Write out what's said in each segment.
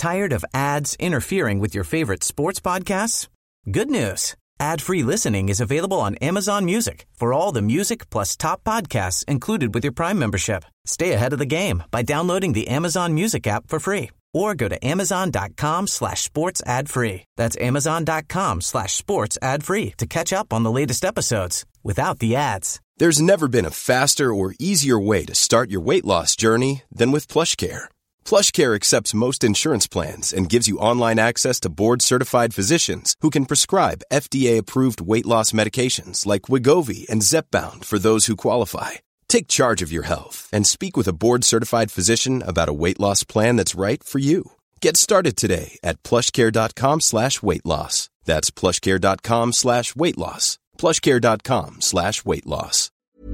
Tired of ads interfering with your favorite sports podcasts? Good news. Ad-free listening is available on Amazon Music for all the music plus top podcasts included with your Prime membership. Stay ahead of the game by downloading the Amazon Music app for free or go to amazon.com/sports ad free. That's amazon.com/sports ad free to catch up on the latest episodes without the ads. There's never been a faster or easier way to start your weight loss journey than with PlushCare. PlushCare accepts most insurance plans and gives you online access to board-certified physicians who can prescribe FDA-approved weight loss medications like Wegovy and Zepbound for those who qualify. Take charge of your health and speak with a board-certified physician about a weight loss plan that's right for you. Get started today at plushcare.com/weight loss. That's plushcare.com/weight loss. plushcare.com/weight loss.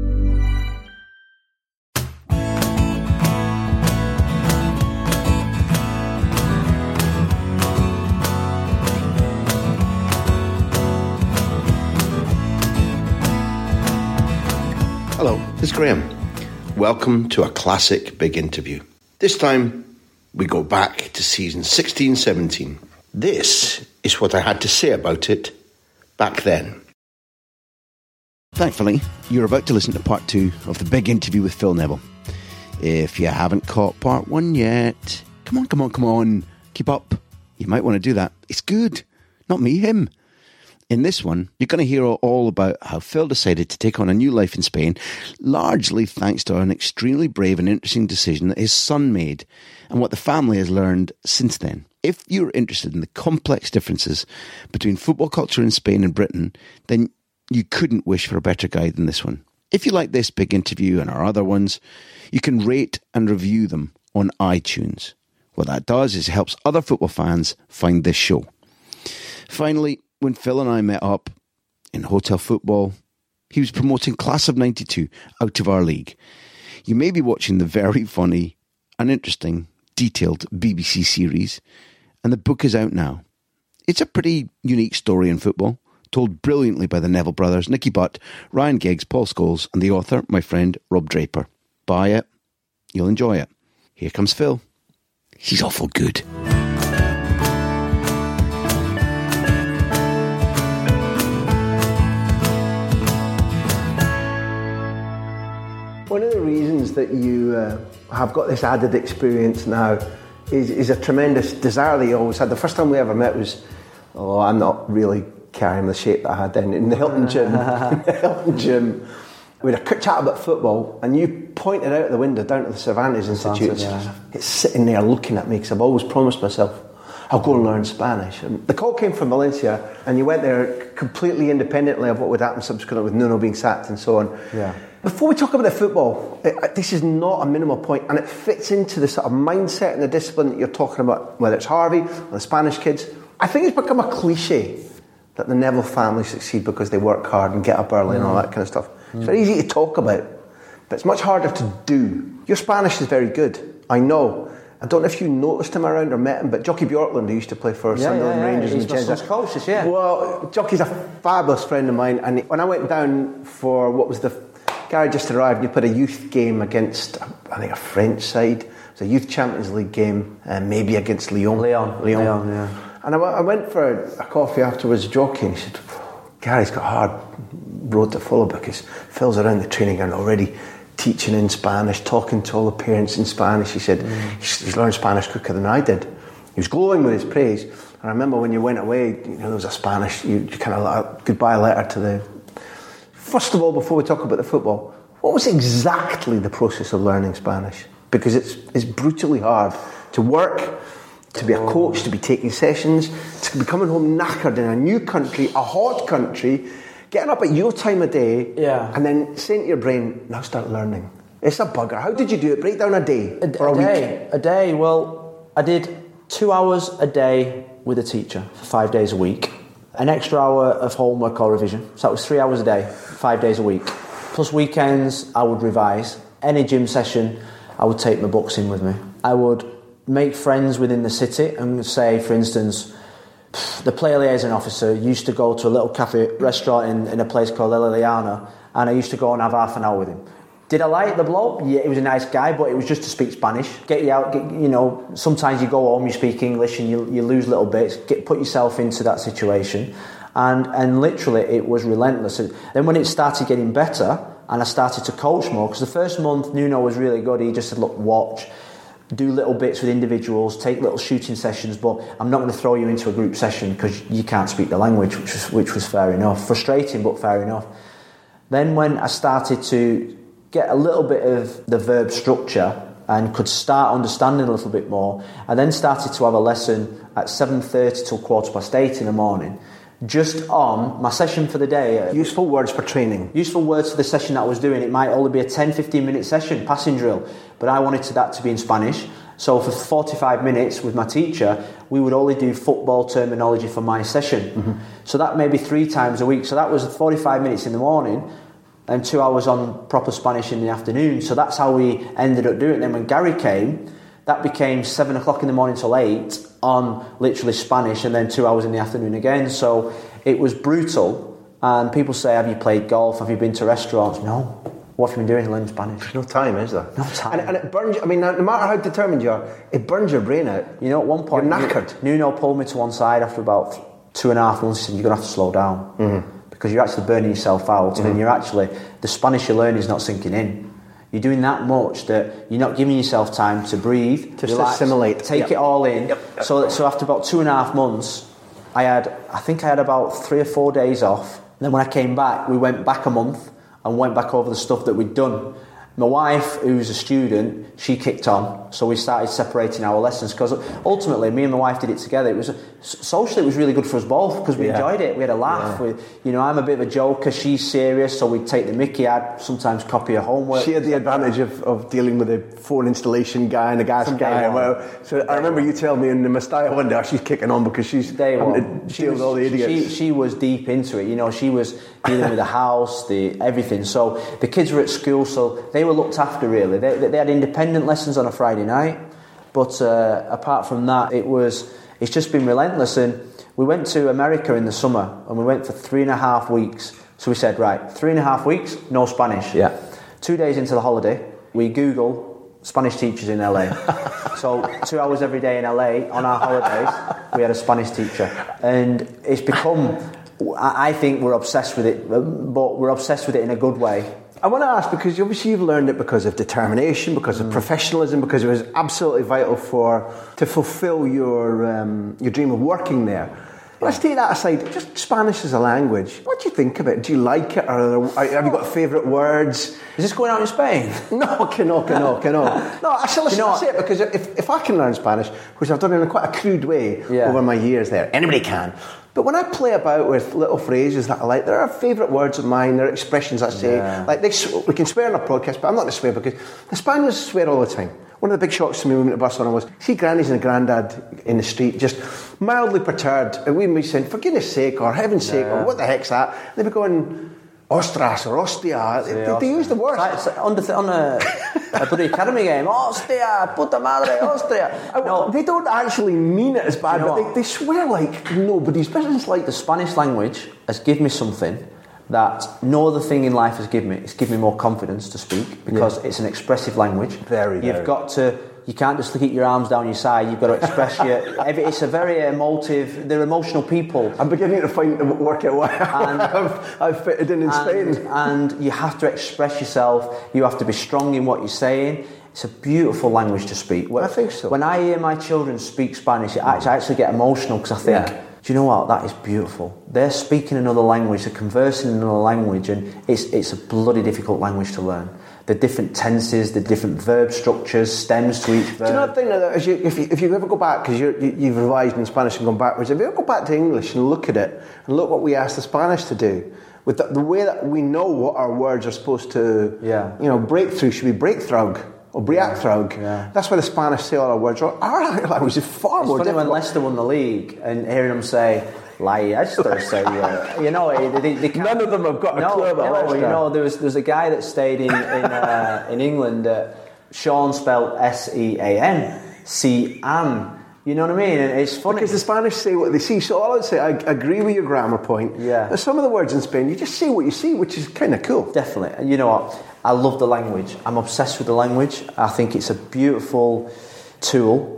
Hello, this is Graham. Welcome to a classic big interview. This time, we go back to season 16-17. This is what I had to say about it back then. Thankfully, you're about to listen to part 2 of the big interview with Phil Neville. If you haven't caught part 1 yet, come on, keep up. You might want to do that. It's good. Not me, him. In this one, you're going to hear all about how Phil decided to take on a new life in Spain, largely thanks to an extremely brave and interesting decision that his son made, and what the family has learned since then. If you're interested in the complex differences between football culture in Spain and Britain, then you couldn't wish for a better guide than this one. If you like this big interview and our other ones, you can rate and review them on iTunes. What that does is helps other football fans find this show. Finally, when Phil and I met up in Hotel Football, he was promoting Class of 92 out of our league. You may be watching the very funny and interesting, detailed BBC series, and the book is out now. It's a pretty unique story in football, told brilliantly by the Neville brothers, Nicky Butt, Ryan Giggs, Paul Scholes, and the author, my friend, Rob Draper. Buy it. You'll enjoy it. Here comes Phil. He's awful good. One of the reasons that you have got this added experience now is a tremendous desire that you always had. The first time we ever met was, I'm not really carrying the shape that I had then, in the Hilton gym. We had a quick chat about football, and you pointed out the window down to the Cervantes Institute. Yeah. It's sitting there looking at me, because I've always promised myself I'll go and learn Spanish. And the call came from Valencia, and you went there completely independently of what would happen subsequently with Nuno being sacked and so on. Yeah. Before we talk about the football, this is not a minimal point, and it fits into the sort of mindset and the discipline that you're talking about, whether it's Harvey or the Spanish kids. I think it's become a cliche that the Neville family succeed because they work hard and get up early and all that kind of stuff. It's very easy to talk about, but it's much harder to do. Your Spanish is very good, I know. I don't know if you noticed him around or met him, but Jockey Bjorklund, who used to play for Sunderland Rangers he's and my son's closest, yeah. Well, Jockey's a fabulous friend of mine, and when I went down for what was the... Gary just arrived, and he put a youth game against, I think, a French side. It was a youth Champions League game, maybe against Lyon. Lyon, yeah. And I went for a coffee afterwards, Jockey, and he said, Gary's got a hard road to follow because Phil's around the training ground already teaching in Spanish, talking to all the parents in Spanish. He said he's learned Spanish quicker than I did. He was glowing with his praise. And I remember when you went away, there was a Spanish, you kind of like a goodbye letter to the... First of all, before we talk about the football, what was exactly the process of learning Spanish? Because it's brutally hard to work, to be a coach, to be taking sessions, to be coming home knackered in a new country, a hot country, getting up at your time of day, and then saying to your brain, now start learning. It's a bugger. How did you do it? Break down a day or a week. A day. Well, I did 2 hours a day with a teacher for 5 days a week. An extra hour of homework or revision. So that was 3 hours a day, 5 days a week. Plus weekends, I would revise. Any gym session, I would take my books in with me. I would make friends within the city and say, for instance, the player liaison officer used to go to a little cafe restaurant in a place called La Liliana, and I used to go and have half an hour with him. Did I like the bloke? Yeah, he was a nice guy, but it was just to speak Spanish. Get you out, sometimes you go home, you speak English and you lose little bits. Put yourself into that situation. And literally it was relentless. And then when it started getting better and I started to coach more, because the first month Nuno was really good. He just said, look, watch, do little bits with individuals, take little shooting sessions, but I'm not going to throw you into a group session because you can't speak the language, which was fair enough. Frustrating, but fair enough. Then when I started to get a little bit of the verb structure and could start understanding a little bit more, I then started to have a lesson at 7:30 till 8:15 in the morning, just on my session for the day. Useful words for training. Useful words for the session that I was doing. It might only be a 10-15 minute session, passing drill, but I wanted that to be in Spanish. So for 45 minutes with my teacher, we would only do football terminology for my session. Mm-hmm. So that may be 3 times a week. So that was 45 minutes in the morning and 2 hours on proper Spanish in the afternoon. So that's how we ended up doing it. Then when Gary came, that became 7 o'clock in the morning till 8 on literally Spanish, and then 2 hours in the afternoon again. So it was brutal. And people say, have you played golf? Have you been to restaurants? No. What have you been doing to learn Spanish? There's no time, is there? No time. And it burns, no matter how determined you are, it burns your brain out. At one point, you're knackered. Nuno pulled me to one side after about 2.5 months. He said, you're going to have to slow down. Mm-hmm. Because you're actually burning yourself out, and you're actually, the Spanish you learn is not sinking in. You're doing that much that you're not giving yourself time to breathe, to assimilate, take it all in. Yep. So after about 2.5 months, I think I had about 3 or 4 days off. And then when I came back, we went back a month and went back over the stuff that we'd done. My wife, who's a student, she kicked on, so we started separating our lessons, because ultimately me and my wife did it together. It was socially, it was really good for us both, because we enjoyed it. We had a laugh. Yeah. I'm a bit of a joker, she's serious, so we'd take the mickey. I'd sometimes copy her homework. She had the advantage of dealing with a phone installation guy and a gas guy. So I remember you telling me in the Mestalla one day, she's kicking on because she's having to deal with all the idiots. She was deep into it. She was dealing with the house, everything. So the kids were at school, so they were looked after, really. They had independent lessons on a Friday night, but apart from that, it's just been relentless. And we went to America in the summer, and we went for 3.5 weeks. So we said, right, 3.5 weeks, no Spanish. Yeah. 2 days into the holiday, we Google Spanish teachers in LA. So 2 hours every day in LA on our holidays, we had a Spanish teacher, and it's become, I think we're obsessed with it, but we're obsessed with it in a good way. I want to ask, because obviously you've learned it because of determination, because of professionalism, because it was absolutely vital to fulfil your dream of working there. Let's take that aside. Just Spanish as a language. What do you think of it? Do you like it, or have you got favourite words? Is this going out in Spain? No, No, actually, let's say it, because if I can learn Spanish, which I've done in quite a crude way over my years there, anybody can. But when I play about with little phrases that I like, there are favourite words of mine, there are expressions I say. Yeah. Like we can swear in a podcast, but I'm not going to swear because the Spaniards swear all the time. One of the big shocks to me when we went to Barcelona was, see grannies and granddad in the street just mildly perturbed, and we'd be saying, for goodness sake, or heaven's sake, or what the heck's that? And they'd be going, ostras or hostia. They use the word. It's on a bloody academy game. Hostia, puta madre, hostia. No, they don't actually mean it as bad, but they swear like nobody's business. Like the Spanish language has given me something that no other thing in life has given me. It's given me more confidence to speak, because it's an expressive language. You can't just keep your arms down your side. You've got to express it's a very emotive. They're emotional people. I'm beginning to work out why I've fitted in Spain. And you have to express yourself. You have to be strong in what you're saying. It's a beautiful language to speak. I think so. When I hear my children speak Spanish, I actually get emotional, because I think, do you know what? That is beautiful. They're speaking another language. They're conversing in another language, and it's a bloody difficult language to learn. The different tenses, the different verb structures, stems to each verb. Do you not think that if you ever go back, because you've revised in Spanish and gone backwards, if you ever go back to English and look at it, and look what we asked the Spanish to do, with the way that we know what our words are supposed to, breakthrough should be breakthrough, or breakthrough. Yeah. That's why the Spanish say all our words. Our language is far more difficult. It's funny when Leicester won the league, and hearing them say, Leicester, they can't. None of them have got a clue about Leicester. There's a guy that stayed in England. Sean spelled Sean, Cian. You know what I mean? And it's funny because the Spanish say what they see. So all I'd say, I agree with your grammar point. Yeah. Some of the words in Spain, you just say what you see, which is kind of cool. Definitely. And you know what? I love the language. I'm obsessed with the language. I think it's a beautiful tool.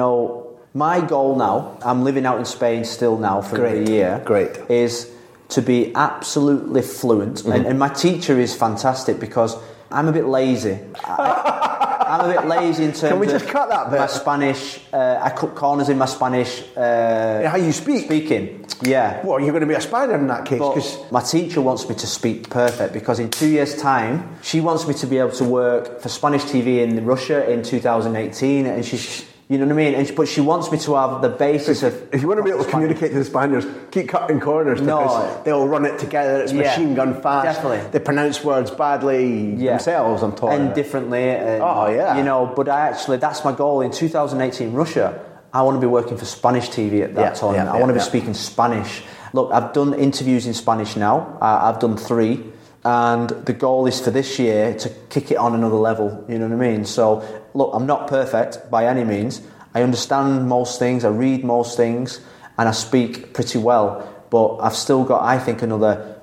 My goal now, I'm living out in Spain still now for a year. Great. Is to be absolutely fluent. And my teacher is fantastic because I'm a bit lazy. I'm a bit lazy in terms of... Can we just cut that bit? My Spanish, I cut corners in my Spanish... how you speak? Speaking, yeah. Well, you're going to be a Spaniard in that case. But my teacher wants me to speak perfect because in 2 years' time, she wants me to be able to work for Spanish TV in Russia in 2018, and she's... You know what I mean? But she wants me to have the basis of... If you want to be able to communicate to the Spaniards, keep cutting corners because they'll run it together. It's machine gun fast. Definitely. They pronounce words badly themselves, I'm told. And differently. But that's my goal. In 2018, Russia, I want to be working for Spanish TV at that time. I want to be speaking Spanish. Look, I've done interviews in Spanish now. I've done 3. And the goal is for this year to kick it on another level, you know what I mean? So, look, I'm not perfect by any means. I understand most things, I read most things, and I speak pretty well. But I've still got, I think, another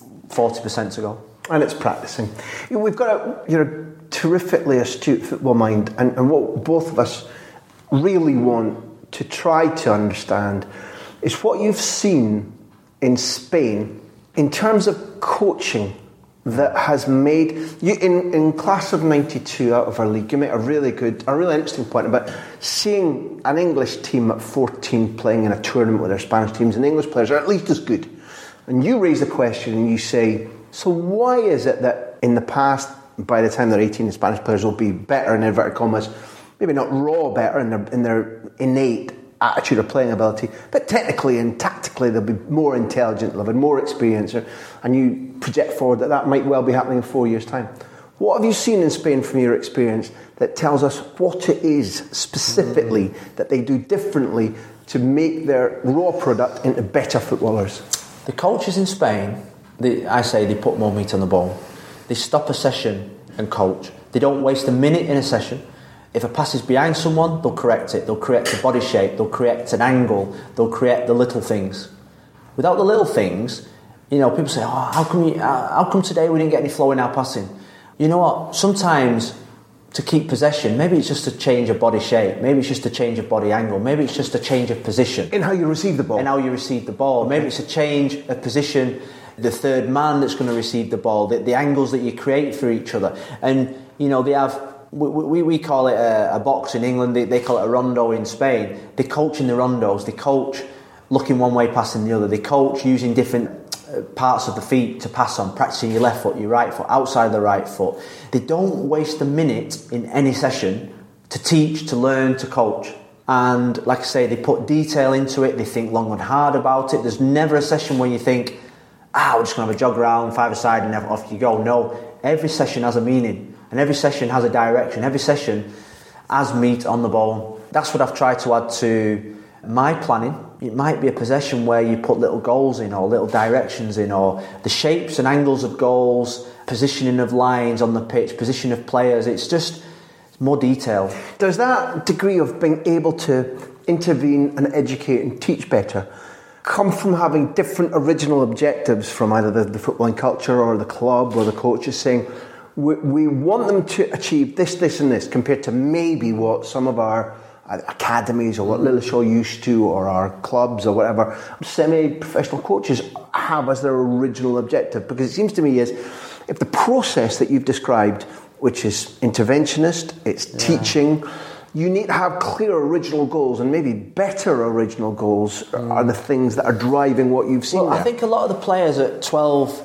40% to go. And it's practicing. We've got you're a terrifically astute football mind, and what both of us really want to try to understand is what you've seen in Spain in terms of coaching that has made you in class of 92 out of our league. You made a really interesting point about seeing an English team at 14 playing in a tournament with their Spanish teams, and English players are at least as good. And you raise the question and you say, so why is it that in the past, by the time they're 18, the Spanish players will be better in inverted commas, maybe not raw better in their innate attitude or playing ability, but technically and tactically they'll be more intelligent, they'll have more experience, and you project forward that might well be happening in 4 years' time. What have you seen in Spain from your experience that tells us what it is specifically that they do differently to make their raw product into better footballers? The coaches in Spain, they put more meat on the bone. They stop a session and coach. They don't waste a minute in a session. If a pass is behind someone, they'll correct it. They'll correct the body shape. They'll correct an angle. They'll correct the little things. Without the little things, people say, how come today we didn't get any flow in our passing? You know what? Sometimes to keep possession, maybe it's just a change of body shape. Maybe it's just a change of body angle. Maybe it's just a change of position. In how you receive the ball. Maybe it's a change of position, the third man that's going to receive the ball, the angles that you create for each other. And, they have... We call it a box in England, they call it a rondo in Spain. They coach in the rondos, they coach looking one way, passing the other. They coach using different parts of the feet to pass on, practicing your left foot, your right foot, outside the right foot. They don't waste a minute in any session to teach, to learn, to coach. And like I say, they put detail into it, they think long and hard about it. There's never a session where you think, we're just going to have a jog around, 5-a-side and off you go. No, every session has a meaning. And every session has a direction. Every session has meat on the bone. That's what I've tried to add to my planning. It might be a possession where you put little goals in or little directions in, or the shapes and angles of goals, positioning of lines on the pitch, position of players. It's more detailed. Does that degree of being able to intervene and educate and teach better come from having different original objectives from either the footballing culture or the club or the coaches saying, we want them to achieve this and this, compared to maybe what some of our academies or what Lilleshall used to, or our clubs or whatever semi-professional coaches have as their original objective? Because it seems to me if the process that you've described, which is interventionist, it's teaching, you need to have clear original goals, and maybe better original goals are the things that are driving what you've seen. Well, I think a lot of the players at 12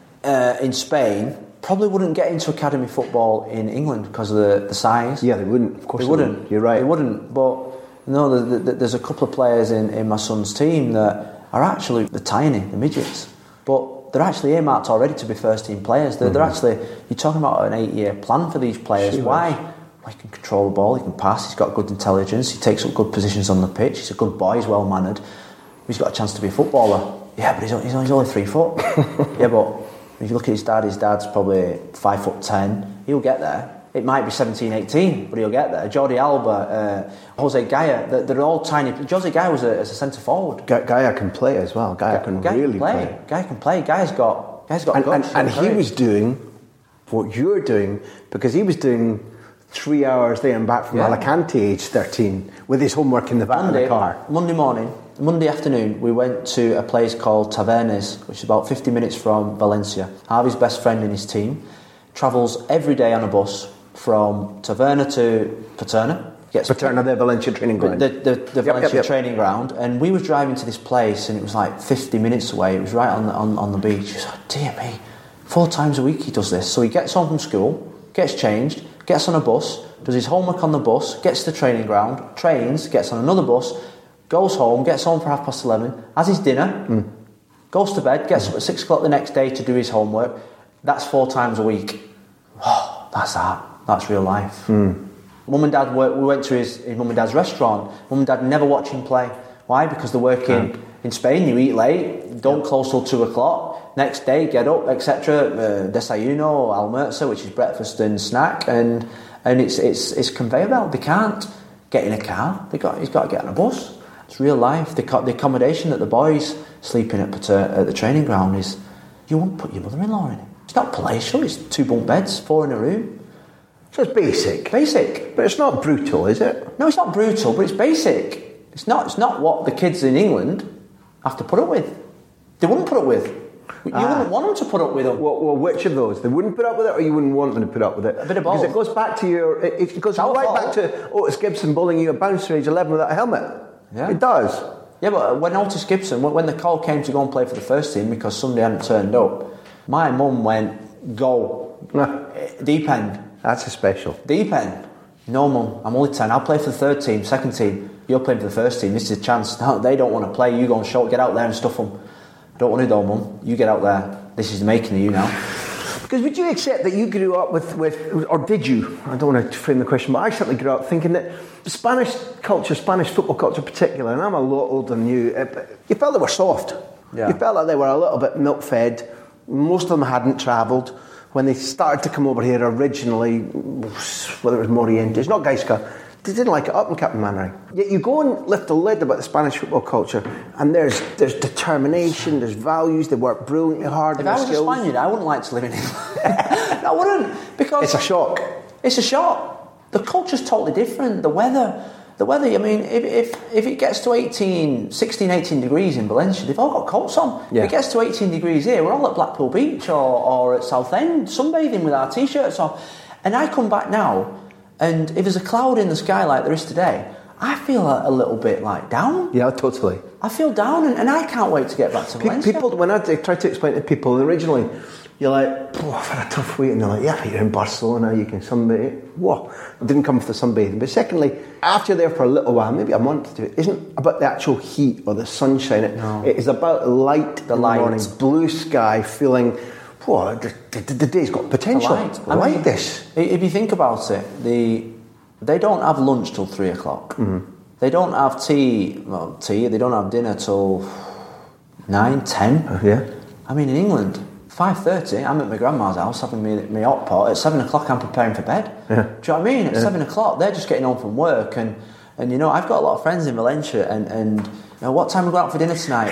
in Spain probably wouldn't get into academy football in England because of the size. Yeah, they wouldn't. Of course they wouldn't. You're right. They wouldn't. But no, there's a couple of players in my son's team that are actually the tiny, the midgets, but they're actually earmarked already to be first team players. They're actually, you're talking about an 8-year plan for these players. Why? Well, he can control the ball, he can pass, he's got good intelligence, he takes up good positions on the pitch, he's a good boy, he's well mannered, he's got a chance to be a footballer. Yeah, but he's only 3 foot. Yeah, but if you look at his dad's probably 5'10". He'll get there. It might be 17, 18, but he'll get there. Jordi Alba, Jose Gaya, they're all tiny. Jose Gaya was a centre forward. Gaya can play as well. Gaya can really play. Gaya can play. Gaya's got guts. And he was doing what you're doing, because he was doing 3 hours there and back from Alicante, age 13, with his homework in the back of the car. Monday afternoon, we went to a place called Tavernes, which is about 50 minutes from Valencia. Harvey's best friend in his team travels every day on a bus from Taverna to Paterna. Paterna, the Valencia training ground. The Valencia training ground. And we were driving to this place, and it was like 50 minutes away. It was right on the beach. He was like, dear me, 4 times a week he does this. So he gets home from school, gets changed, gets on a bus, does his homework on the bus, gets to the training ground, trains, gets on another bus, goes home, gets home for 11:30, has his dinner, goes to bed, gets up at 6 o'clock the next day to do his homework. That's 4 times a week. Oh, that's real life. Mum and Dad, we went to his mum and Dad's restaurant. Mum and Dad never watch him play. Why? Because they're working in Spain. You eat late, don't close till 2 o'clock. Next day, get up, etc. Desayuno, almuerzo, which is breakfast and snack, and it's conveyor belt. They can't get in a car. He's got to get on a bus. It's real life. The accommodation that the boys sleep in at the training ground is, you won't put your mother-in-law in it. It's not palatial. It's 2 bunk beds, 4 in a room. So it's basic. Basic. But it's not brutal, is it? No, it's not brutal, but it's basic. It's not what the kids in England have to put up with. They wouldn't put up with. You wouldn't want them to put up with them. Well, which of those? They wouldn't put up with it, or you wouldn't want them to put up with it? A bit of both. Because it goes back to it goes right back to Otis Gibson bowling you a bouncer age 11 without a helmet. Yeah. It does. Yeah, but when Otis Gibson, when the call came to go and play for the first team because somebody hadn't turned up, my mum went, go. Deep end. That's a special. Deep end. No, mum, I'm only 10. I'll play for the third team, second team. You're playing for the first team. This is a chance. No, they don't want to play. You go and show. Get out there and stuff them. I don't want to though, mum. You get out there. This is the making of you now. Because would you accept that you grew up with, or did you? I don't want to frame the question, but I certainly grew up thinking that Spanish culture, Spanish football culture in particular, and I'm a lot older than you, you felt they were soft. Yeah. You felt like they were a little bit milk-fed. Most of them hadn't travelled. When they started to come over here originally, whether it was Morientes, not Gaisca, they didn't like it up in Captain Mannering. Yet you go and lift the lid about the Spanish football culture, and there's determination, there's values, they work brilliantly hard. If I was a Spaniard, I wouldn't like to live in England. I wouldn't, because it's a shock. It's a shock. The culture's totally different. The weather. I mean, if it gets to 16, 18 degrees in Valencia, they've all got coats on. Yeah. If it gets to 18 degrees here, we're all at Blackpool Beach or at Southend, sunbathing with our T-shirts on. And I come back now, and if there's a cloud in the sky like there is today, I feel a little bit like down. Yeah, totally. I feel down, and I can't wait to get back to Valencia. People, when I try to explain to people, originally, you're like, I've had a tough week, and they're like, yeah, but you're in Barcelona, you can sunbathe. Whoa, I didn't come for the sunbathing. But secondly, after you're there for a little while, maybe a month, it isn't about the actual heat or the sunshine. No. It is about light in the morning, blue sky, feeling, whoa, the day's got potential. I like this. If you think about it, they don't have lunch till 3 o'clock. Mm-hmm. They don't have tea, they don't have dinner till 9, 10. Yeah. I mean, in England, 5:30, I'm at my grandma's house having my hot pot. At 7 o'clock, I'm preparing for bed. Yeah. Do you know what I mean? At 7 o'clock, they're just getting home from work. And you know, I've got a lot of friends in Valencia. And you know, what time are we going out for dinner tonight?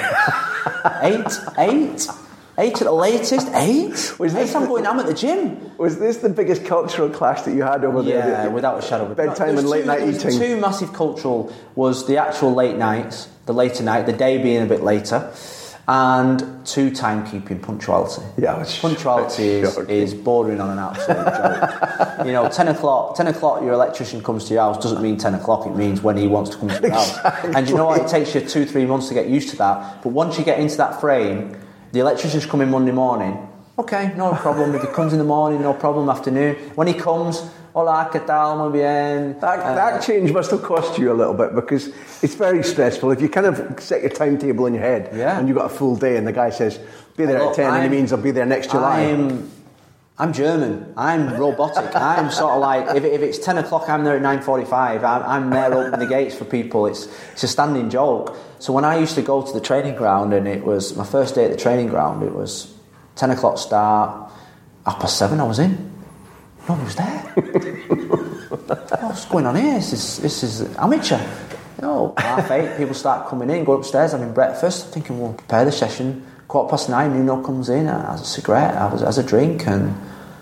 8? 8 at the latest? 8? I'm going. I'm at the gym. Was this the biggest cultural clash that you had over there? Yeah, without a shadow of a doubt. Bedtime and late night eating. Two massive cultural was the actual late nights, the later night, the day being a bit later, and 2 timekeeping punctuality. Yeah, punctuality is bordering on an absolute joke. You know, 10 o'clock your electrician comes to your house doesn't mean 10 o'clock, it means when he wants to come to your house. And you know what, it takes you 2-3 months to get used to that, but once you get into that frame, the electrician's coming Monday morning, okay, no problem. If he comes in the morning, no problem, afternoon. When he comes, hola, ¿qué tal? Muy bien. That change must have cost you a little bit, because it's very stressful. If you kind of set your timetable in your head and you've got a full day and the guy says, be there at 10 and he means I'll be there next July. I'm German. I'm robotic. I'm sort of like, if it's 10 o'clock, I'm there at 9:45. I'm there opening the gates for people. It's a standing joke. So when I used to go to the training ground, and it was my first day at the training ground, it was 10 o'clock start, 7:30 I was in. Nobody was there. What's going on here? This is amateur. You know, 8:30, people start coming in, go upstairs, having breakfast. I'm thinking, we'll prepare the session. 9:15, Nuno comes in, has a cigarette, has a drink, and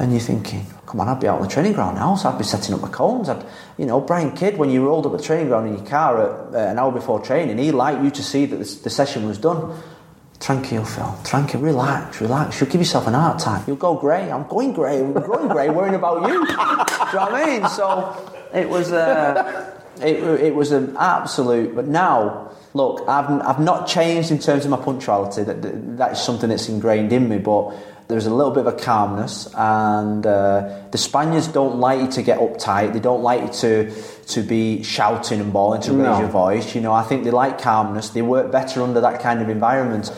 And you're thinking, come on, I'd be out on the training ground now, so I'd be setting up my cones. Brian Kidd, when you rolled up the training ground in your car at an hour before training, he'd like you to see that the session was done. Tranquil, Phil. Tranquil. Relax. You'll give yourself an heart attack. You'll go grey. I'm going grey. Worrying about you. Do you know what I mean? So it was it was an absolute. But now, look, I've not changed in terms of my punctuality. That's something that's ingrained in me. But there's a little bit of a calmness, and the Spaniards don't like you to get uptight. They don't like you to be shouting and bawling, to raise your voice. I think they like calmness. They work better under that kind of environment.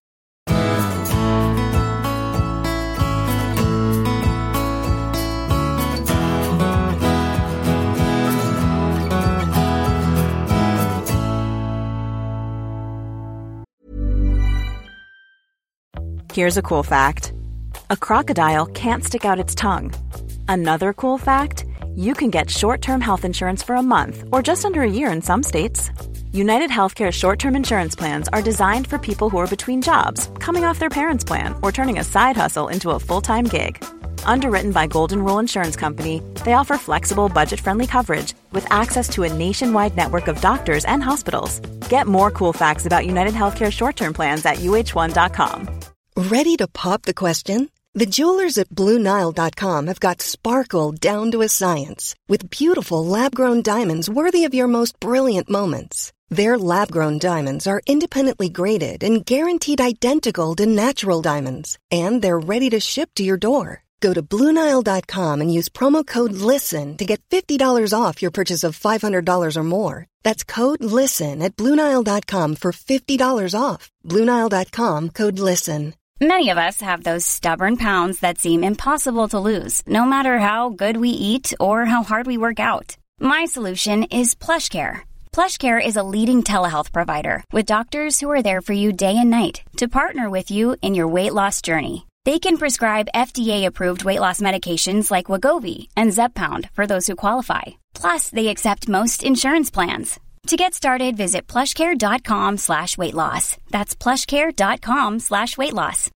Here's a cool fact. A crocodile can't stick out its tongue. Another cool fact, you can get short-term health insurance for a month or just under a year in some states. United Healthcare short-term insurance plans are designed for people who are between jobs, coming off their parents' plan, or turning a side hustle into a full-time gig. Underwritten by Golden Rule Insurance Company, they offer flexible, budget-friendly coverage with access to a nationwide network of doctors and hospitals. Get more cool facts about United Healthcare short-term plans at uh1.com. Ready to pop the question? The jewelers at BlueNile.com have got sparkle down to a science with beautiful lab-grown diamonds worthy of your most brilliant moments. Their lab-grown diamonds are independently graded and guaranteed identical to natural diamonds, and they're ready to ship to your door. Go to BlueNile.com and use promo code LISTEN to get $50 off your purchase of $500 or more. That's code LISTEN at BlueNile.com for $50 off. BlueNile.com, code LISTEN. Many of us have those stubborn pounds that seem impossible to lose, no matter how good we eat or how hard we work out. My solution is PlushCare. PlushCare is a leading telehealth provider with doctors who are there for you day and night to partner with you in your weight loss journey. They can prescribe FDA-approved weight loss medications like Wegovy and Zepbound for those who qualify. Plus, they accept most insurance plans. To get started, visit plushcare.com/weightloss. That's plushcare.com/weightloss.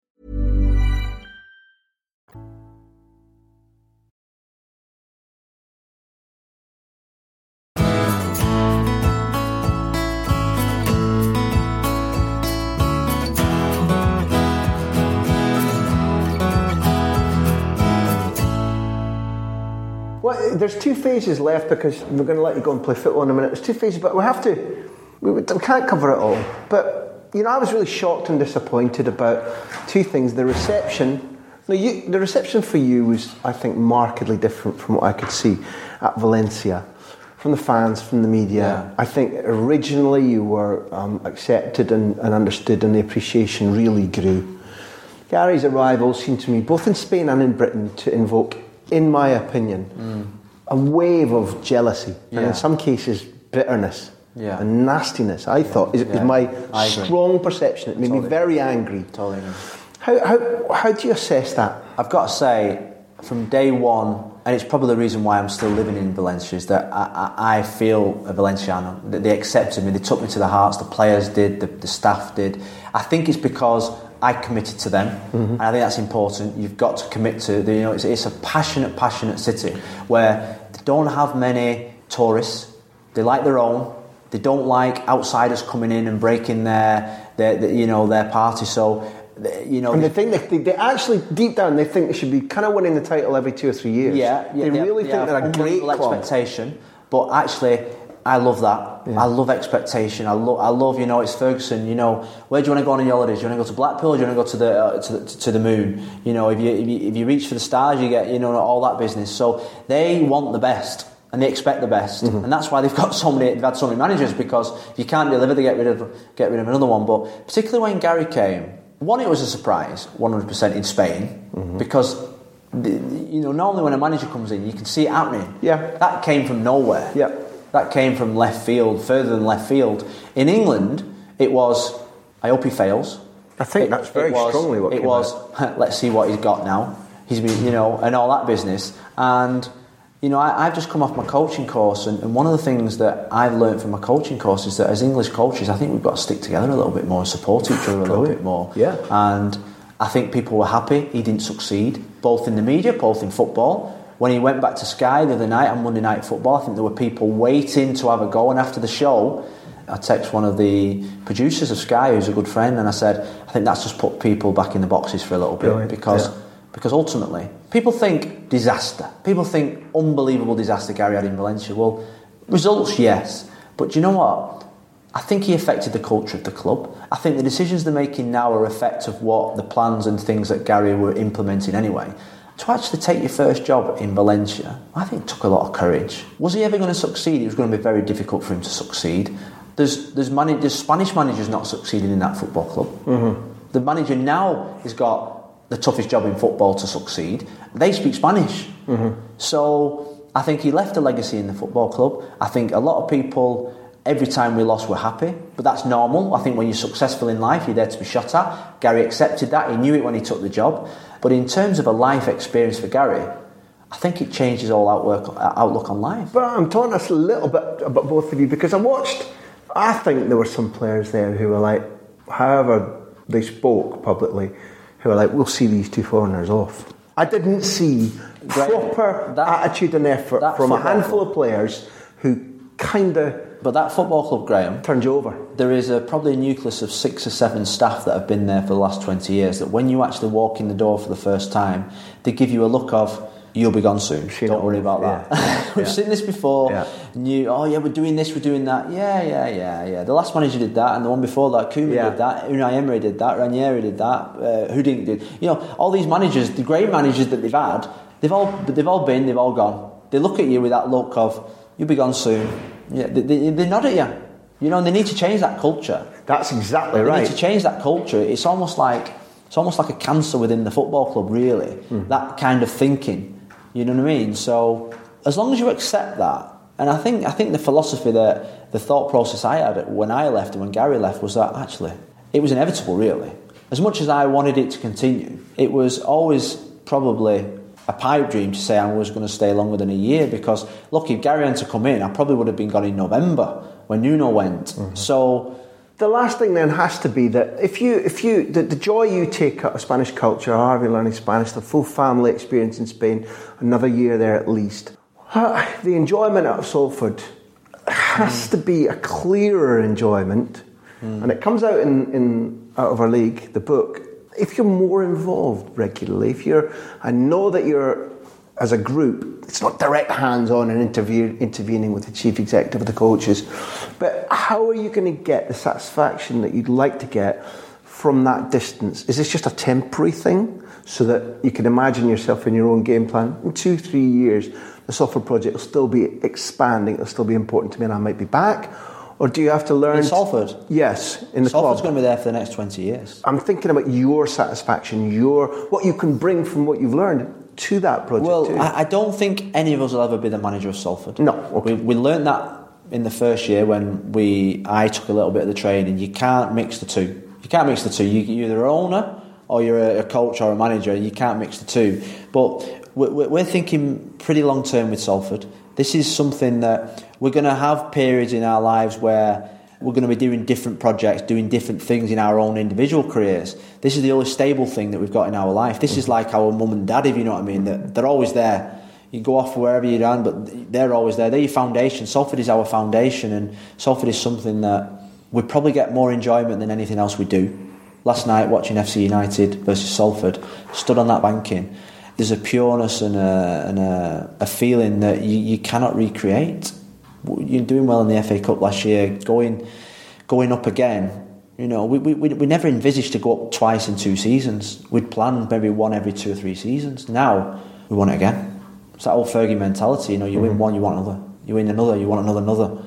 Well, there's two phases left because we're going to let you go and play football in a minute. There's two phases, but we can't cover it all. But, I was really shocked and disappointed about two things. The reception, the reception for you was, I think, markedly different from what I could see at Valencia. From the fans, from the media. Yeah. I think originally you were accepted and understood, and the appreciation really grew. Gary's arrival seemed to me, both in Spain and in Britain, to invoke, in my opinion, a wave of jealousy, and in some cases bitterness and nastiness. I thought is my strong perception. It made me very angry. Totally agree. How do you assess that? I've got to say, from day one, and it's probably the reason why I'm still living in Valencia, is that I feel a Valenciano. They accepted me. They took me to the hearts. The players did. The staff did. I think it's because I committed to them, and I think that's important. You've got to commit to it's a passionate city where they don't have many tourists. They like their own. They don't like outsiders coming in and breaking their party. So and they think they actually deep down they think they should be kind of winning the title every 2 or 3 years. They really think they're a great club. Expectation, but actually, I love that. Yeah. I love expectation. I love. It's Ferguson. Where do you want to go on your holidays? Do you want to go to Blackpool? Or do you want to go to the moon? If you reach for the stars, you get all that business. So they want the best and they expect the best, and that's why they've had so many managers, because if you can't deliver, they get rid of another one. But particularly when Gary came, one, it was a surprise, 100% in Spain, because. Normally when a manager comes in, you can see it happening. Yeah, that came from nowhere. Yeah. That came from left field, further than left field. In England, it was, I hope he fails. I think that's very strongly what it was. Let's see what he's got now. He's been, and all that business. And, I've just come off my coaching course, and one of the things that I've learned from my coaching course is that as English coaches, I think we've got to stick together a little bit more and support each other a little bit more. Yeah. And I think people were happy he didn't succeed, both in the media, both in football. When he went back to Sky the other night on Monday Night Football, I think there were people waiting to have a go. And after the show, I text one of the producers of Sky, who's a good friend, and I said, I think that's just put people back in the boxes for a little bit. Brilliant. Because ultimately, people think disaster. People think unbelievable disaster Gary had in Valencia. Well, results, yes. But do you know what? I think he affected the culture of the club. I think the decisions they're making now are effect of what the plans and things that Gary were implementing anyway. To actually take your first job in Valencia, I think took a lot of courage. Was he ever going to succeed? It was going to be very difficult for him to succeed. There's Spanish managers not succeeding in that football club. Mm-hmm. The manager now has got the toughest job in football to succeed. They speak Spanish. Mm-hmm. So I think he left a legacy in the football club. I think a lot of people, every time we lost, were happy. But that's normal. I think when you're successful in life, you're there to be shot at. Gary accepted that. He knew it when he took the job. But in terms of a life experience for Gary, I think it changed his whole outlook on life. But I'm talking us a little bit about both of you, because I think there were some players there who were like, however they spoke publicly, who were like, we'll see these two foreigners off. I didn't see proper attitude and effort from a handful of players who kind of... But that football club, Graham, turned you over. There is probably a nucleus of 6 or 7 staff that have been there for the last 20 years that when you actually walk in the door for the first time, they give you a look of, you'll be gone soon. Don't worry about that. Yeah. We've seen this before. Yeah. We're doing this, we're doing that. Yeah. The last manager did that, and the one before that, Koeman did that, Unai Emery did that, Ranieri did that, Houdink did. All these managers, the great managers that they've had, they've all gone. They look at you with that look of, you'll be gone soon. Yeah, they nod at you. And they need to change that culture. That's exactly right. They need to change that culture. It's almost like a cancer within the football club, really. That kind of thinking. You know what I mean? So as long as you accept that, and I think the philosophy, that the thought process I had when I left and when Gary left was that actually it was inevitable, really. As much as I wanted it to continue, it was always probably a pipe dream to say I was going to stay longer than a year, because look, if Gary had to come in, I probably would have been gone in November when Nuno went. Mm-hmm. So the last thing then has to be that if you the joy you take out of Spanish culture, Harvey learning Spanish, the full family experience in Spain, another year there at least, the enjoyment out of Salford has to be a clearer enjoyment, and it comes out in Out of Our League, the book. If you're more involved regularly, I know that you're, as a group, it's not direct hands-on and intervening with the chief executive of the coaches, but how are you going to get the satisfaction that you'd like to get from that distance? Is this just a temporary thing so that you can imagine yourself in your own game plan? In 2-3 years, the Salford project will still be expanding, it'll still be important to me, and I might be back? Or do you have to learn... In Salford? Yes, in the club. Salford's going to be there for the next 20 years. I'm thinking about your satisfaction, what you can bring from what you've learned to that project. Well, too. I don't think any of us will ever be the manager of Salford. No. Okay. We learned that in the first year when I took a little bit of the training. You can't mix the two. You're either an owner or you're a coach or a manager. You can't mix the two. But we're thinking pretty long term with Salford. This is something that we're going to have periods in our lives where we're going to be doing different projects, doing different things in our own individual careers. This is the only stable thing that we've got in our life. This is like our mum and dad, if you know what I mean. They're always there. You go off wherever you're on, but they're always there. They're your foundation. Salford is our foundation, and Salford is something that we probably get more enjoyment than anything else we do. Last night, watching FC United versus Salford, stood on that banking. There's a pureness and a feeling that you cannot recreate. You're doing well in the FA Cup last year, going up again. We never envisaged to go up twice in 2 seasons. We'd planned maybe one every 2 or 3 seasons. Now we want it again. It's that old Fergie mentality. You win one, you want another. You win another, you want another.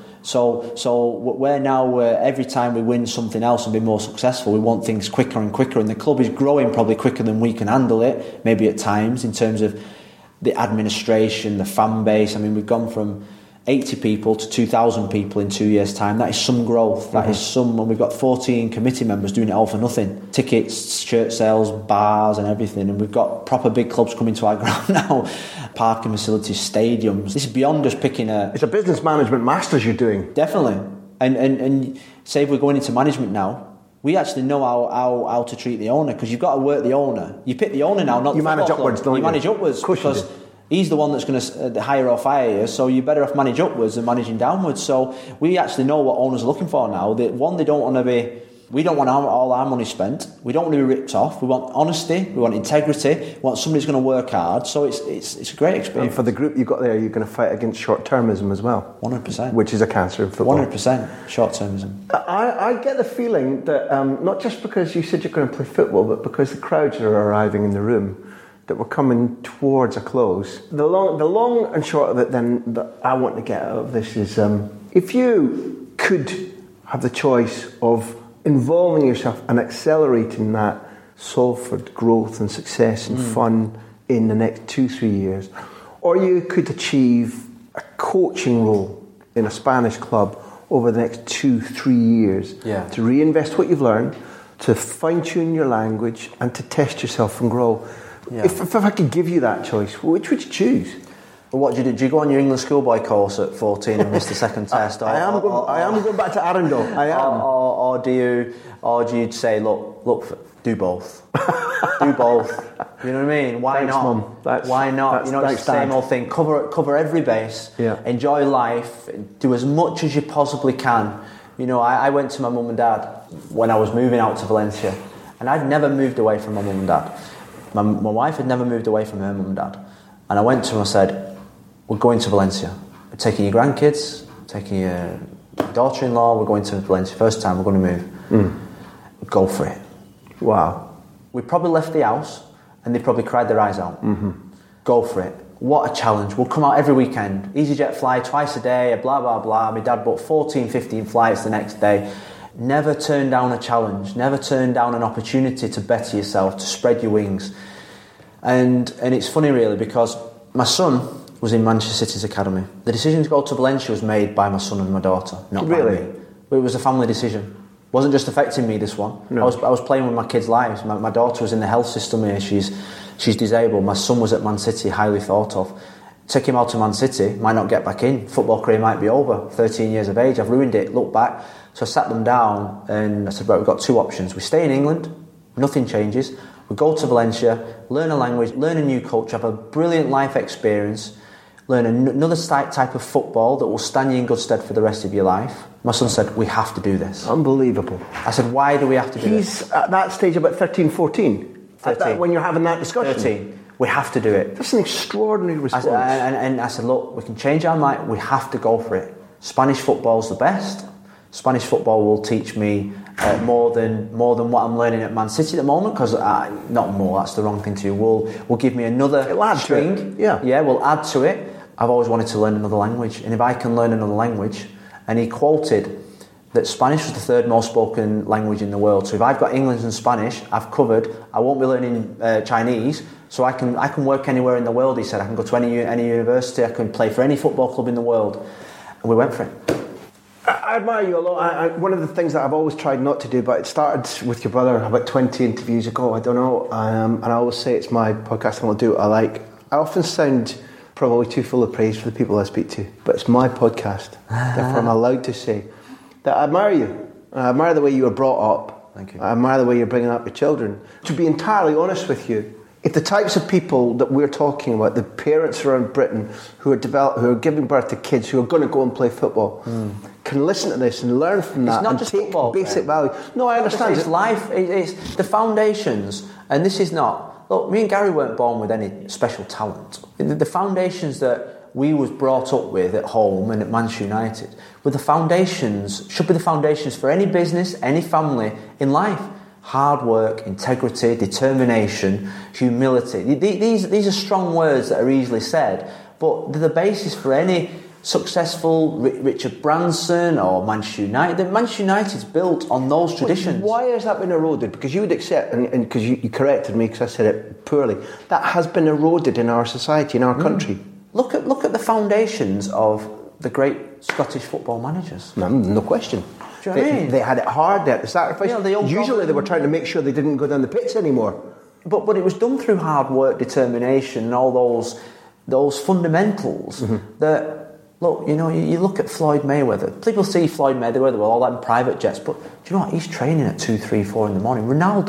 So we're now every time we win something else and be more successful, we want things quicker and quicker, and the club is growing probably quicker than we can handle it, maybe at times, in terms of the administration, the fan base. I mean, we've gone from 80 people to 2,000 people in 2 years' time. That is some growth. That is some, and we've got 14 committee members doing it all for nothing. Tickets, shirt sales, bars and everything. And we've got proper big clubs coming to our ground now. Parking facilities, stadiums. This is beyond just picking a... It's a business management masters you're doing. Definitely. And say if we're going into management now, We actually know how to treat the owner, because you've got to work the owner. You pick the owner now, not you the manage football upwards, club. don't you? You manage upwards, because he's the one that's going to hire or fire you, so you're better off manage upwards than managing downwards. So we actually know what owners are looking for now. They don't want to be... We don't want all our money spent. We don't want to be ripped off. We want honesty. We want integrity. We want somebody who's going to work hard. So it's a great experience. And for the group you've got there, you're going to fight against short-termism as well. 100%. Which is a cancer in football. 100% short-termism. I get the feeling that not just because you said you're going to play football, but because the crowds are arriving in the room, that we're coming towards a close. The long and short of it then that I want to get out of this is if you could have the choice of involving yourself and accelerating that Salford growth and success and fun in the next 2-3 years, or you could achieve a coaching role in a Spanish club over the next 2-3 years to reinvest what you've learned, to fine-tune your language and to test yourself and grow. If I could give you that choice, which would you choose? Well, what do you do? Do you go on your England schoolboy course at 14 and miss the second test? I am going back to Arundel. I am. Or do you say, look, do both. Do both. You know what I mean? Why Thanks, not? Mum. Why not? You know, it's the same old thing. Cover every base. Yeah. Enjoy life. Do as much as you possibly can. You know, I went to my mum and dad when I was moving out to Valencia, and I'd never moved away from my mum and dad. My wife had never moved away from her mum and dad. And I went to them and I said, we're going to Valencia. We're taking your grandkids, taking your daughter-in-law, we're going to Valencia. First time we're going to move. Go for it. Wow. We probably left the house and they probably cried their eyes out. Go for it. What a challenge. We'll come out every weekend. EasyJet fly twice a day, blah, blah, blah. My dad booked 14, 15 flights the next day. Never turn down a challenge. Never turn down an opportunity to better yourself, to spread your wings. And it's funny, really, because my son was in Manchester City's academy. The decision to go to Valencia was made by my son and my daughter, not by me. It was a family decision. It wasn't just affecting me, this one. No. I was playing with my kids' lives. My daughter was in the health system here. She's disabled. My son was at Man City, highly thought of. Take him out to Man City, might not get back in. Football career might be over. 13 years of age, I've ruined it. Look back. So I sat them down and I said, right, we've got two options. We stay in England, nothing changes. We go to Valencia, learn a language, learn a new culture, have a brilliant life experience, learn another type of football that will stand you in good stead for the rest of your life. My son said, we have to do this. Unbelievable. I said, why do we have to do this? He's at that stage about 13, 14? 13. When you're having that discussion? 13. We have to do it. That's an extraordinary response. And I said, look, we can change our mind. We have to go for it. Spanish football's the best. Spanish football will teach me more than what I'm learning at Man City at the moment, because not more, that's the wrong thing to do. Will give me another string. Yeah, we'll add to it. I've always wanted to learn another language, and if I can learn another language, and he quoted that Spanish was the third most spoken language in the world. So if I've got English and Spanish, I've covered. I won't be learning Chinese, so I can work anywhere in the world. He said I can go to any university, I can play for any football club in the world, and we went for it. I admire you a lot. One of the things that I've always tried not to do, but it started with your brother about 20 interviews ago, I don't know, and I always say it's my podcast and I'll do what I like. I often sound probably too full of praise for the people I speak to, but it's my podcast, therefore I'm allowed to say that I admire you. I admire the way you were brought up. Thank you. I admire the way you're bringing up your children. To be entirely honest with you, if the types of people that we're talking about, the parents around Britain who are giving birth to kids who are going to go and play football, can listen to this and learn from that and take football, basic value. No, I understand. It's life. It's the foundations, and this is not. Look, me and Gary weren't born with any special talent. The foundations that we was brought up with at home and at Manchester United were the foundations, should be the foundations for any business, any family in life. Hard work, integrity, determination, humility. These are strong words that are easily said, but they're the basis for any successful Richard Branson or Manchester United. Manchester United's built on those traditions. Why has that been eroded? Because you would accept, and because you corrected me because I said it poorly, that has been eroded in our society, in our country. Look at the foundations of the great Scottish football managers. No question. Do you know what I mean? They had it hard, they had to sacrifice. Usually they were trying to make sure they didn't go down the pits anymore. But it was done through hard work, determination, and all those fundamentals that Look, you know, you look at Floyd Mayweather. People see Floyd Mayweather with all that private jets, but do you know what? He's training at 2, 3, 4 in the morning.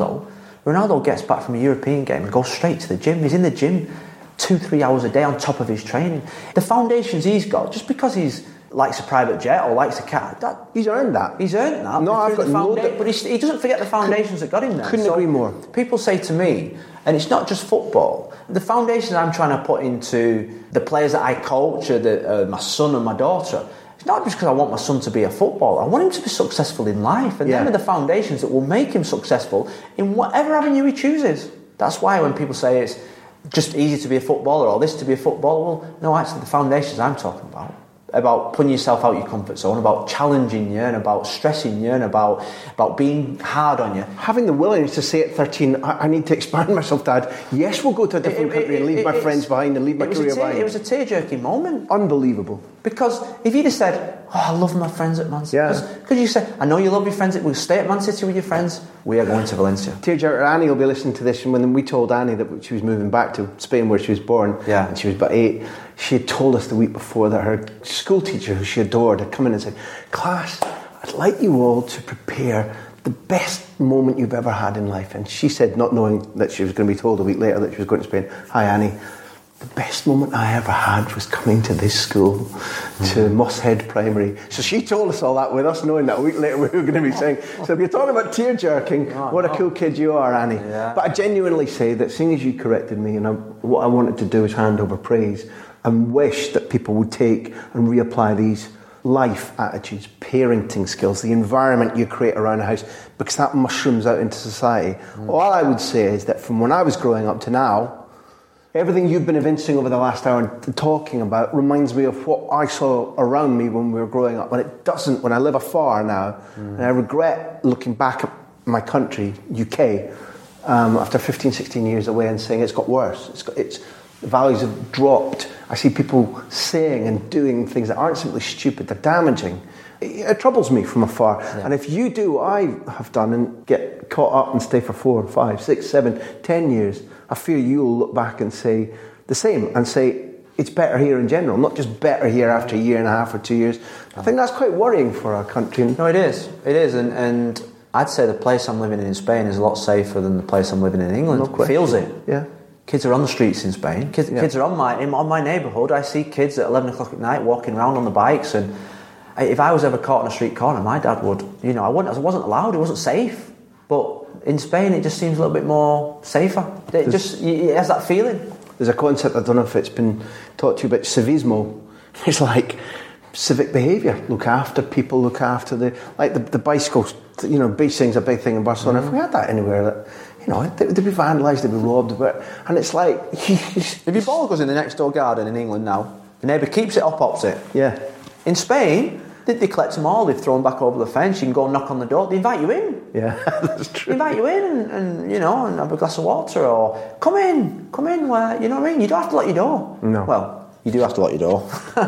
Ronaldo gets back from a European game and goes straight to the gym. He's in the gym 2, 3 hours a day on top of his training. The foundations he's got, just because he's likes a private jet or likes a cat, he's earned that. He's earned that. No, I've got but he doesn't forget the foundations that got him there. Couldn't agree more. People say to me, and it's not just football, the foundations I'm trying to put into the players that I coach, my son and my daughter, it's not just because I want my son to be a footballer. I want him to be successful in life, and them are the foundations that will make him successful in whatever avenue he chooses. That's why when people say it's just easy to be a footballer or this to be a footballer, well, no, actually the foundations I'm talking about putting yourself out your comfort zone, about challenging you, and about stressing you, and about being hard on you. Having the willingness to say at 13, I need to expand myself, Dad. Yes, we'll go to a different country and leave my friends behind and leave my career behind. It was a tear-jerking moment. Unbelievable. Because if you'd have said, I love my friends at Man City. Because you said, I know you love your friends, we'll stay at Man City with your friends, we are going to Valencia. Tearjerker Annie will be listening to this, and when we told Annie that she was moving back to Spain where she was born, and she was about 8, she had told us the week before that her school teacher, who she adored, had come in and said, class, I'd like you all to prepare the best moment you've ever had in life. And she said, not knowing that she was going to be told a week later that she was going to Spain, hi Annie, the best moment I ever had was coming to this school, to Mosshead Primary. So she told us all that with us knowing that a week later we were going to be saying, so if you're talking about tear-jerking, what a cool kid you are, Annie. Yeah. But I genuinely say that seeing as you corrected me, and what I wanted to do is hand over praise and wish that people would take and reapply these life attitudes, parenting skills, the environment you create around a house, because that mushrooms out into society. All I would say is that from when I was growing up to now, everything you've been evincing over the last hour and talking about reminds me of what I saw around me when we were growing up. And it doesn't, when I live afar now, and I regret looking back at my country, UK, after 15, 16 years away and saying it's got worse. The values have dropped. I see people saying and doing things that aren't simply stupid, they're damaging. It troubles me from afar. Yeah. And if you do what I have done and get caught up and stay for 4, 5, 6, 7, 10 years, I fear you'll look back and say the same and say it's better here in general, not just better here after a year and a half or 2 years. I think that's quite worrying for our country. No, it is. It is. And I'd say the place I'm living in Spain is a lot safer than the place I'm living in England. No question. Feels it. Yeah. Kids are on the streets in Spain. Kids are on my neighbourhood. I see kids at 11 o'clock at night walking around on the bikes, and if I was ever caught on a street corner, my dad would. I wasn't allowed. It wasn't safe. But in Spain, it just seems a little bit more safer. It has that feeling. There's a concept, I don't know if it's been taught to you, but civismo. It's like civic behaviour. Look after people, look after the bicycles. Beach thing's a big thing in Barcelona. If we had that anywhere, they'd be vandalised, they'd be robbed. And it's like... if your ball goes in the next door garden in England now, the neighbour keeps it up opposite. Yeah. In Spain, they collect them all, they've thrown back over the fence, you can go and knock on the door, they invite you in. Yeah, that's true. They invite you in and have a glass of water, or come in, where, you know what I mean? You don't have to lock your door. No. Well, you do have to lock your door.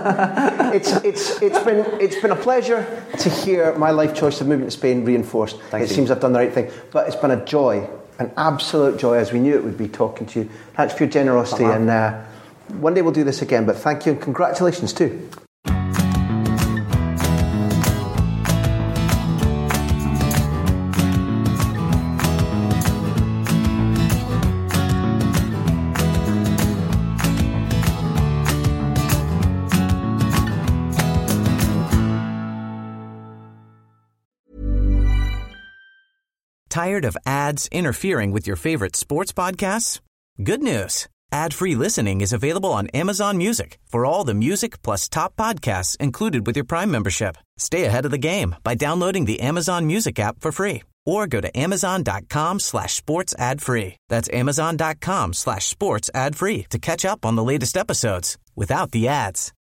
It's been a pleasure to hear my life choice of moving to Spain reinforced. It seems I've done the right thing. But it's been a joy, an absolute joy, as we knew it would be, talking to you. Thanks for your generosity, and one day we'll do this again. But thank you and congratulations too. Tired of ads interfering with your favorite sports podcasts? Good news. Ad-free listening is available on Amazon Music for all the music plus top podcasts included with your Prime membership. Stay ahead of the game by downloading the Amazon Music app for free, or go to amazon.com/sports ad free. That's amazon.com/sports ad free to catch up on the latest episodes without the ads.